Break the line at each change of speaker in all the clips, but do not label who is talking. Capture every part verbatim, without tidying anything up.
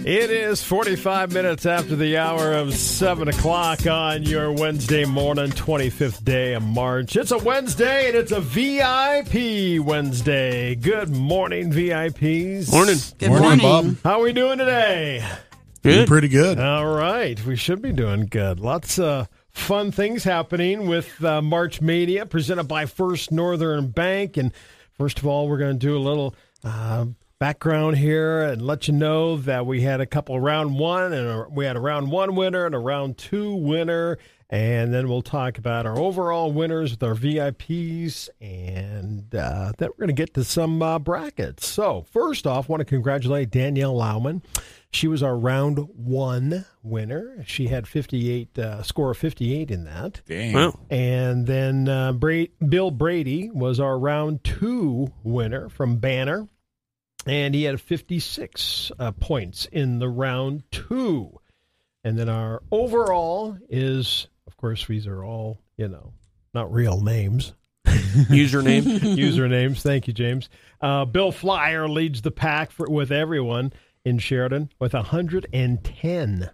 It is forty-five minutes after the hour of seven o'clock on your Wednesday morning, twenty-fifth day of March. It's a Wednesday, and it's a V I P Wednesday. Good morning, V I Ps.
Morning.
Good
morning,
morning.
Bob.
How are we doing today?
Good.
Doing pretty good.
All right. We should be doing good. Lots of fun things happening with uh, March Mania, presented by First Northern Bank. And first of all, we're going to do a little uh, background here and let you know that we had a couple of round one, and a, we had a round one winner and a round two winner. And then we'll talk about our overall winners with our V I Ps, and uh, then we're going to get to some uh, brackets. So first off, I want to congratulate Danielle Lauman. She was our round one winner. She had fifty-eight, uh, score of fifty-eight in that.
Dang.
Well,
And then uh, Bra- Bill Brady was our round two winner from Banner, and he had fifty-six uh, points in the round two. And then our overall is, of course, these are all, you know, not real names.
username.
Usernames. Thank you, James. Uh, Bill Flyer leads the pack for, with everyone in Sheridan with one hundred ten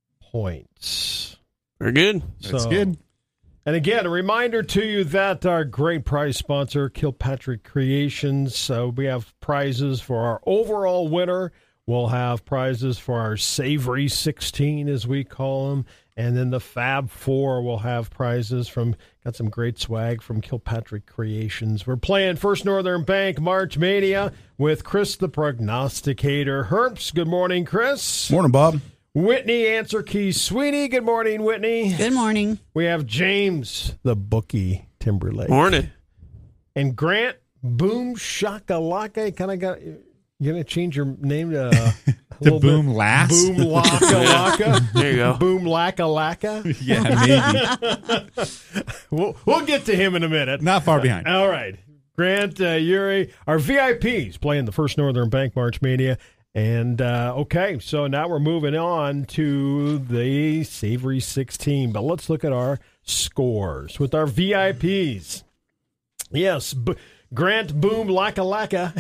points.
Very good.
That's
So-
good.
And again, a reminder to you that our great prize sponsor, Kilpatrick Creations, so we have prizes for our overall winner. We'll have prizes for our Savory sixteen, as we call them. And then the Fab Four will have prizes from, got some great swag from Kilpatrick Creations. We're playing First Northern Bank March Mania with Chris the Prognosticator. Herps, good morning, Chris.
Morning, Bob.
Whitney, Answer Key Sweeney. Good morning, Whitney.
Good morning.
We have James, the bookie Timberlake.
Morning.
And Grant, Boom Shakalaka. You kind of got, you're going to change your name to uh, a little
Boom
bit.
Lass?
Boom Laka
There you go.
Boom Laka Laka.
Yeah, maybe.
We'll, we'll get to him in a minute.
Not far behind.
All right. Grant, uh, Yuri, our V I Ps playing the First Northern Bank March Mania. And, uh, okay, so now we're moving on to the Savory sixteen. But let's look at our scores with our V I Ps. Yes, B- Grant Boom Laka Laka.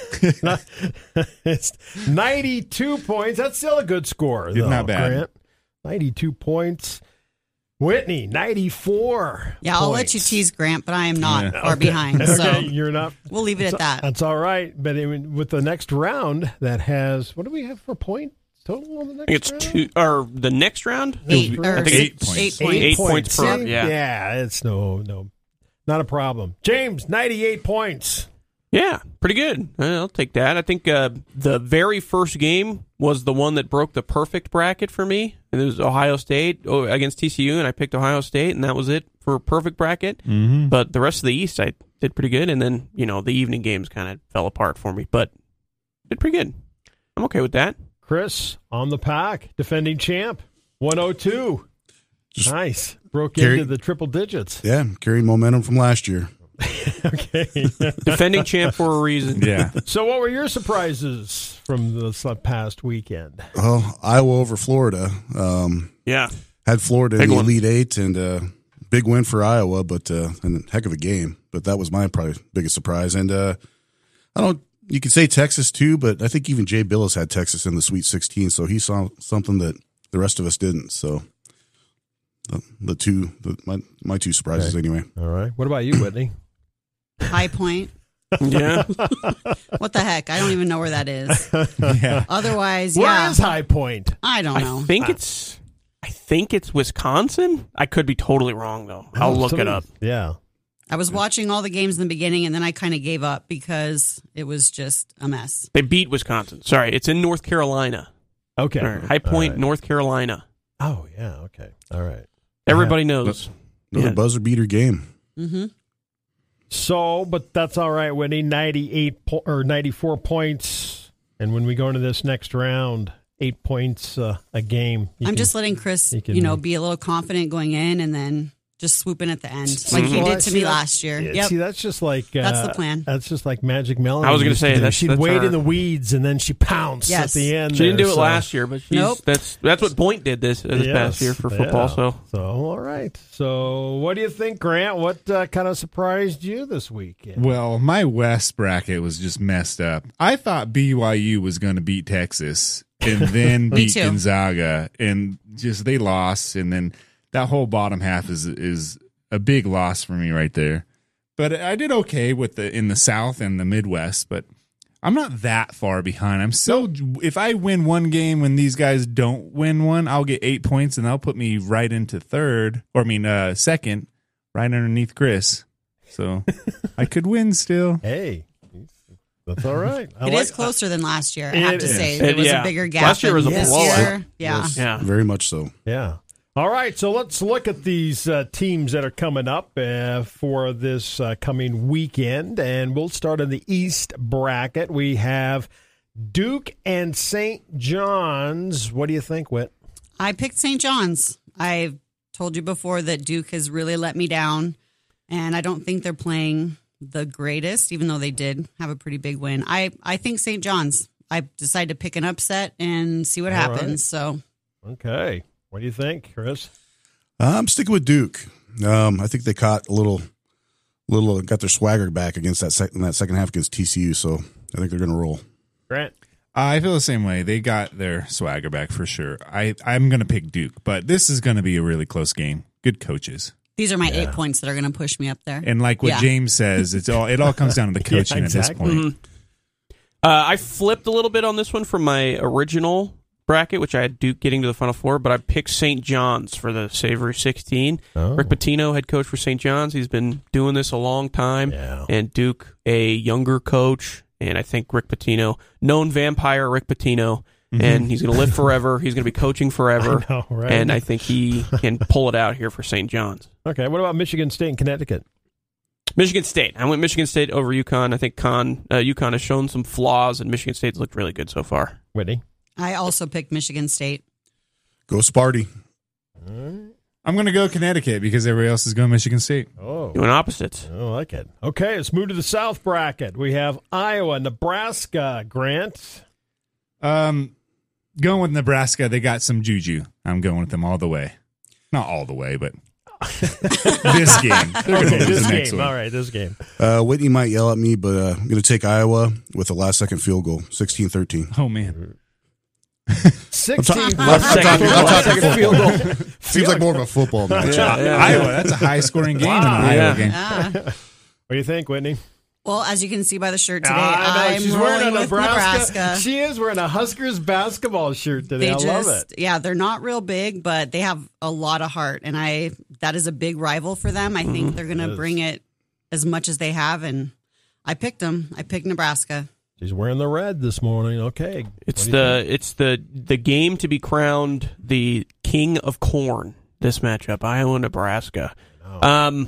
It's ninety-two points. That's still a good score, though,
Not bad.
Grant. ninety-two points. Whitney, ninety-four.
Yeah, I'll
points.
let you tease Grant, but I am not
Yeah.
far behind.
Okay,
So
you're not.
we'll leave it at that.
That's all right. But I mean, with the next round, that has, what do we have for points total on the next
I think it's
round?
two, or the next round?
Eight,
I
or
think
eight
six-
points.
Eight
Eight
points.
Eight points per-
See?
yeah.
Yeah, it's no, no, not a problem. James, ninety-eight points.
Yeah, pretty good. Uh, I'll take that. I think uh, the very first game was the one that broke the perfect bracket for me. And it was Ohio State oh, against T C U, and I picked Ohio State, and that was it for a perfect bracket.
Mm-hmm.
But the rest of the East, I did pretty good. And then, you know, the evening games kind of fell apart for me, but did pretty good. I'm okay with that.
Chris on the pack, defending champ, one oh two.
Just
Nice. Broke
carry-
into the triple digits.
Yeah, carrying momentum from last year.
Okay.
Defending champ for a reason.
Yeah.
So what were your surprises from this uh, past weekend?
Well, Iowa over Florida. Um,
Yeah.
had Florida
Big
in the
one.
Elite Eight, and uh, big win for Iowa, but uh, and a heck of a game. But that was my probably biggest surprise. And uh, I don't. You could say Texas too, but I think even Jay Billis had Texas in the Sweet sixteen, so he saw something that the rest of us didn't. So the, the two, the, my my two surprises
Okay.
anyway.
All right. What about you, Whitney?
High Point.
Yeah.
What the heck? I don't even know where that is.
Yeah.
Otherwise,
Where
yeah.
is High Point?
I don't know.
I think it's I think it's Wisconsin. I could be totally wrong though. I'll
Oh,
look it
somebody-
up.
Yeah.
I was watching all the games in the beginning, and then I kind of gave up because it was just a mess.
They beat Wisconsin. Sorry, it's in North Carolina.
Okay.
All right, High Point,
All right.
North Carolina.
Oh, yeah. Okay. All right.
Everybody knows.
Another
Yeah.
buzzer beater game.
Mm-hmm.
So, but that's all right, Whitney. ninety-eight po- or ninety-four points. And when we go into this next round, eight points uh, a game. You
I'm
can-
just letting Chris,
you
you,
can-
know, be a little confident going in and then just swooping at the end,
See,
like he
well,
did to
see,
me
that-
last year.
Yeah,
Yep.
See, that's just like uh,
That's the plan.
That's just like Magic Melanie.
I was gonna
used
say,
to do.
that's-
she'd
that's
wait
her-
in the weeds and then she pounced
Yes.
at the end.
She didn't
there,
do it
so-
last year, but she's,
Nope.
that's that's what Point did this this
Yes,
past year for football.
yeah.
So
so all right. So, what do you think, Grant? What uh, kind of surprised you this weekend?
Well, my West bracket was just messed up. I thought B Y U was going to beat Texas, and then
Me
beat
too.
Gonzaga, and just they lost, and then that whole bottom half is is a big loss for me right there. But I did okay with the in the South and the Midwest, but I'm not that far behind. I'm still if I win one game when these guys don't win one, I'll get eight points, and that'll put me right into third, or I mean uh, second, right underneath Chris. So I could win still.
Hey, that's all right. I
It
like-
is closer than last year. I
It
have to
is.
say
It-
there was
yeah.
a bigger gap.
Last year was a
than this
blowout.
year. Yeah.
Yes.
Yeah.
Very much so.
Yeah. All right, so let's look at these uh, teams that are coming up uh, for this uh, coming weekend, and we'll start in the East bracket. We have Duke and Saint John's. What do you think, Whit?
I picked Saint John's. I told you before that Duke has really let me down, and I don't think they're playing the greatest, even though they did have a pretty big win. I, I think Saint John's. I decided to pick an upset and see what
All
happens.
right.
So
Okay. What do you think, Chris?
I'm sticking with Duke. Um, I think they caught a little, little got their swagger back against that second that second half against T C U. So I think they're going to roll.
Grant?
I feel the same way. They got their swagger back for sure. I, I'm going to pick Duke, but this is going to be a really close game. Good coaches.
these are my eight points that are going to push me up there.
And like what
Yeah.
James says, it's all it all comes down to the coaching
Yeah,
at this
exactly.
point.
Uh, I flipped a little bit on this one from my original bracket, which I had Duke getting to the Final Four, but I picked Saint John's for the Savory sixteen.
Oh.
Rick Pitino, head coach for Saint John's. He's been doing this a long time.
Yeah.
And Duke, a younger coach. And I think Rick Pitino, known vampire Rick Pitino, and he's going to live forever. He's going to be coaching forever.
I know, right?
And I think he can pull it out here for Saint John's.
Okay, what about Michigan State and Connecticut?
Michigan State. I went Michigan State over UConn. I think Con, uh, UConn has shown some flaws, and Michigan State's looked really good so far.
Whitney?
I also picked Michigan State.
Go Sparty.
I'm going to go Connecticut because everybody else is going Michigan State.
Oh.
Doing opposites.
I like it. Okay, let's move to the South bracket. We have Iowa, Nebraska. Grant?
Um, going with Nebraska, they got some juju. I'm going with them all the way. Not all the way, but this game. They're going to lose
This
the next
game.
one.
All right, this game.
Uh, Whitney might yell at me, but uh, I'm going to take Iowa with a last second field goal, sixteen thirteen.
Oh, man.
sixteen.
I'm talking- I'm talking
Second field goal.
Seems like more of a football match.
Yeah, yeah.
Iowa, that's a high-scoring game in an
Yeah.
Iowa game.
Ah.
What do you think, Whitney?
Well, as you can see by the shirt today,
I know,
I'm
she's
rolling
wearing a
with
Nebraska.
Nebraska.
She is wearing a Huskers basketball shirt today.
They
I
just,
love it.
yeah, they're not real big, but they have a lot of heart, and I that is a big rival for them. I think they're going to
Yes.
bring it as much as they have, and I picked them. I picked Nebraska.
She's wearing the red this morning. Okay.
It's
What do you
the
think?
it's the the game to be crowned the king of corn. This matchup, Iowa Nebraska. Um,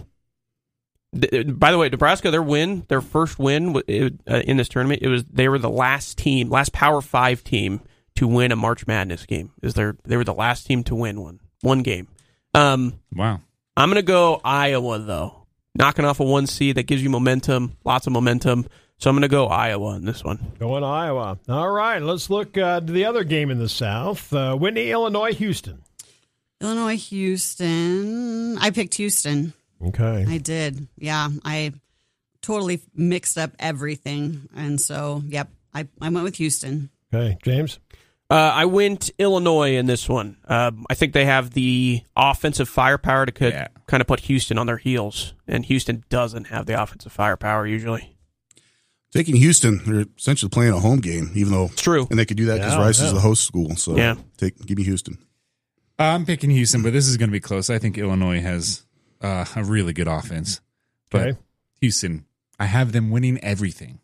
th- by the way, Nebraska, their win, their first win w- it, uh, in this tournament, it was they were the last team, last Power Five team to win a March Madness game. Is their they were the last team to win one one game. Um,
Wow.
I'm gonna go Iowa though, knocking off a one seed that gives you momentum, lots of momentum. So I'm gonna go Iowa in this one.
Going to Iowa. All right, let's look uh, to the other game in the South. Uh, Whitney, Illinois, Houston.
Illinois, Houston. I picked Houston.
Okay.
I did. Yeah, I totally mixed up everything, and so yep, I, I went with Houston.
Okay, James.
Uh, I went Illinois in this one. Um, I think they have the offensive firepower to could,
Yeah.
kind of put Houston on their heels, and Houston doesn't have the offensive firepower usually.
Taking Houston, they're essentially playing a home game, even though
It's true.
and they could do that because
Yeah,
Rice
yeah.
is the host school. So
Yeah.
take give me Houston.
I'm picking Houston, but this is going to be close. I think Illinois has uh, a really good offense. But
Okay.
Houston, I have them winning everything.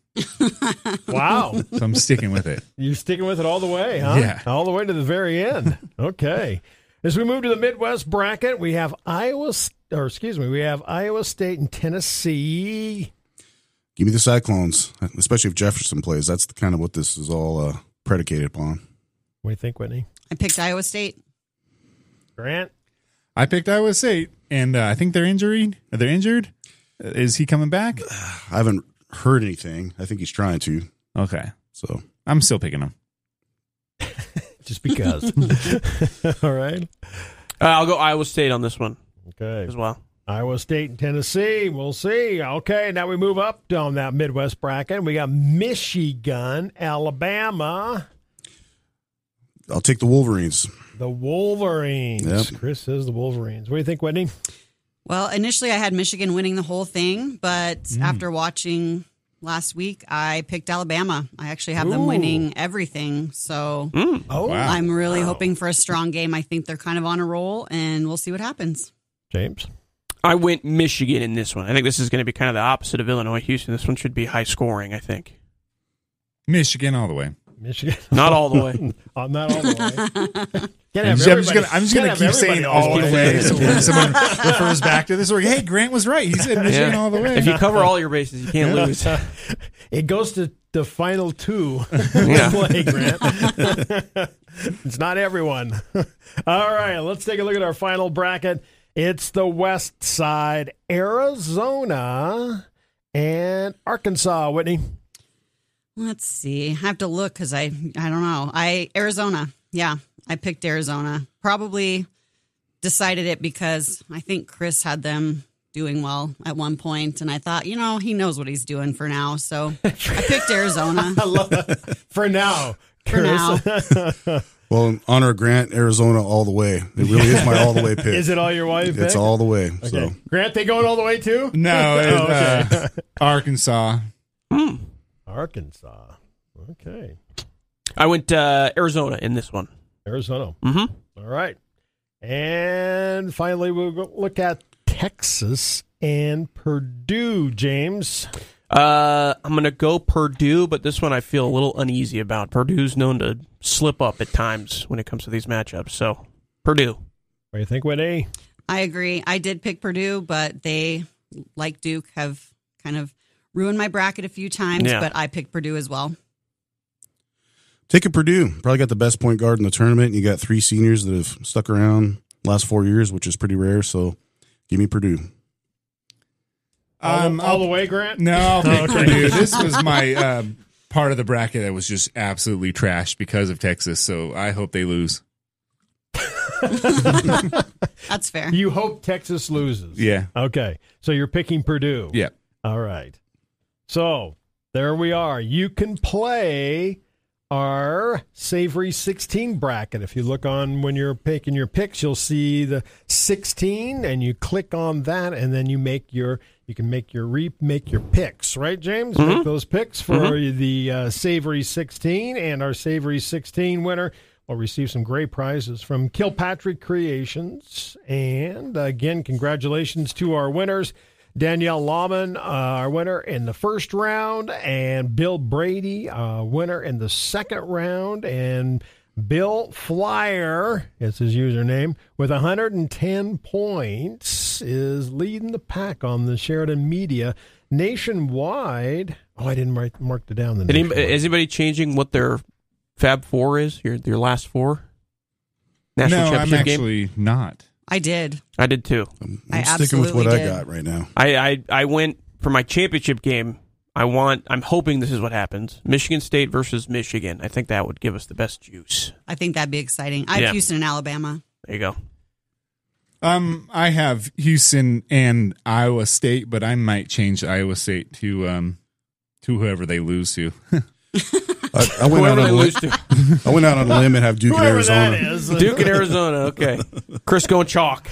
Wow.
So I'm sticking with it.
You're sticking with it all the way, huh?
Yeah.
All the way to the very end. Okay. As we move to the Midwest bracket, we have Iowa, or excuse me, we have Iowa State and Tennessee.
Give me the Cyclones, especially if Jefferson plays. That's the, kind of what this is all uh, predicated upon.
What do you think, Whitney?
I picked Iowa State.
Grant?
I picked Iowa State, and uh, I think they're injured. They're injured. Uh, Is he coming back?
I haven't heard anything. I think he's trying to.
Okay.
So
I'm still picking him.
Just because. All right.
Uh, I'll go Iowa State on this one
Okay.
as well.
Iowa State and Tennessee. We'll see. Okay, now we move up on that Midwest bracket. We got Michigan, Alabama.
I'll take the Wolverines.
The Wolverines.
Yep.
Chris says the Wolverines. What do you think, Whitney?
Well, initially I had Michigan winning the whole thing, but
Mm.
after watching last week, I picked Alabama. I actually have them
Ooh.
winning everything. So
Oh,
Wow.
I'm really hoping for a strong game. I think they're kind of on a roll, and we'll see what happens.
James.
I went Michigan in this one. I think this is going to be kind of the opposite of Illinois Houston. This one should be high scoring, I think.
Michigan all the way.
Michigan.
Not all the way.
Oh, not all the way. Can't
I'm
have
just, I'm just
everybody-
gonna, I'm just
can't
gonna
have
keep
everybody
saying all the
always
way.
win.
So when someone refers back to this, we're like, hey, Grant was right. He said Michigan
Yeah.
all the way.
If you cover all your bases, you can't lose.
It goes to the final two.
Yeah.
Play, Grant. It's not everyone. All right, let's take a look at our final bracket. It's the West Side, Arizona and Arkansas. Whitney.
Let's see. I have to look because I I don't know. I Arizona. Yeah, I picked Arizona. Probably decided it because I think Chris had them doing well at one point, and I thought, you know, he knows what he's doing for now. So I picked Arizona
I love it. For now.
for now.
Well, in honor of Grant, Arizona all the way. It really is my all the way pick.
Is it all your wife?
It's all the way.
Okay.
So
Grant, they going all the way too?
No, it,
Oh, okay.
uh, Arkansas.
Arkansas. Okay.
I went uh, Arizona in this one.
Arizona.
Mm-hmm.
All right. And finally, we'll go look at Texas and Purdue, James.
Uh, I'm going to go Purdue, but this one I feel a little uneasy about. Purdue's known to slip up at times when it comes to these matchups. So, Purdue.
What do you think, Whitney?
I agree. I did pick Purdue, but they, like Duke, have kind of ruined my bracket a few times.
Yeah.
But I picked Purdue as well.
take a Purdue. Probably got the best point guard in the tournament. You got three seniors that have stuck around last four years, which is pretty rare. So give me Purdue.
All,
Um,
all the way, Grant?
No, I'll pick Purdue. This was my uh, part of the bracket that was just absolutely trashed because of Texas. So I hope they lose.
That's fair.
You hope Texas loses.
Yeah.
Okay. So you're picking Purdue.
Yeah.
All right. So there we are. You can play our Savory sixteen bracket. If you look on when you're picking your picks, you'll see the sixteen, and you click on that, and then you make your you can make your re make your picks, right, James?
Mm-hmm.
Make those picks for mm-hmm. the uh, Savory sixteen, and our Savory sixteen winner will receive some great prizes from Kilpatrick Creations. And again, congratulations to our winners. Danielle Lawman, uh, our winner in the first round, and Bill Brady, uh, winner in the second round, and Bill Flyer, is his username, with one hundred ten points, is leading the pack on the Sheridan Media nationwide. Oh, I didn't mark, mark it down. The
Did anybody, is anybody changing what their Fab Four is? Your your last four national
no, I'm
championship game?
actually not.
I did.
I did too.
I'm,
I
I'm sticking with what
absolutely
I
did.
got right now.
I, I I went for my championship game. I want. I'm hoping this is what happens. Michigan State versus Michigan. I think that would give us the best juice.
I think that'd be exciting. I have
Yeah.
Houston and Alabama.
There you go.
Um, I have Houston and Iowa State, but I might change Iowa State to um to whoever they lose to.
I, I went out
Whoever
on
they
a
lose
limb.
to.
I went out on a limb and have Duke and
Whoever
Arizona.
that is.
Duke in Arizona. Okay. Chris going chalk.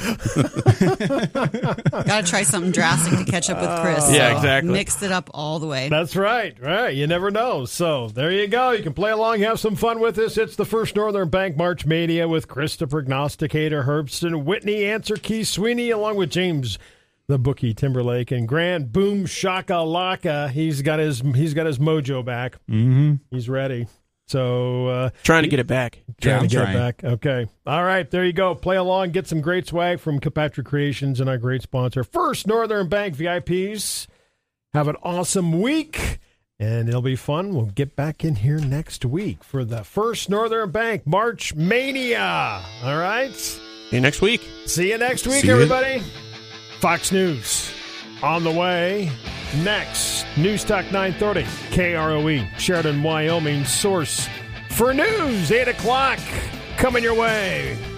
Got to try something drastic to catch up with Chris.
Yeah,
So
exactly.
Mixed it up all the way.
That's right, right. You never know. So there you go. You can play along, have some fun with us. It's the First Northern Bank March Mania with Chris the Prognosticator Herbston, Whitney Answer Key Sweeney, along with James the Bookie Timberlake, and Grand Boom Shaka Laka. He's got his he's got his mojo back.
Mm-hmm.
He's ready. So uh,
Trying to get it back.
trying
Yeah,
to
I'm
get
trying.
it back. Okay. All right. There you go. Play along. Get some great swag from Kilpatrick Creations and our great sponsor, First Northern Bank V I Ps. Have an awesome week, and it'll be fun. We'll get back in here next week for the First Northern Bank March Mania. All right.
See you next week.
See you next week,
See ya.
everybody. Fox News on the way next. News Talk nine thirty, K R O E, Sheridan, Wyoming, source for news, eight o'clock, coming your way.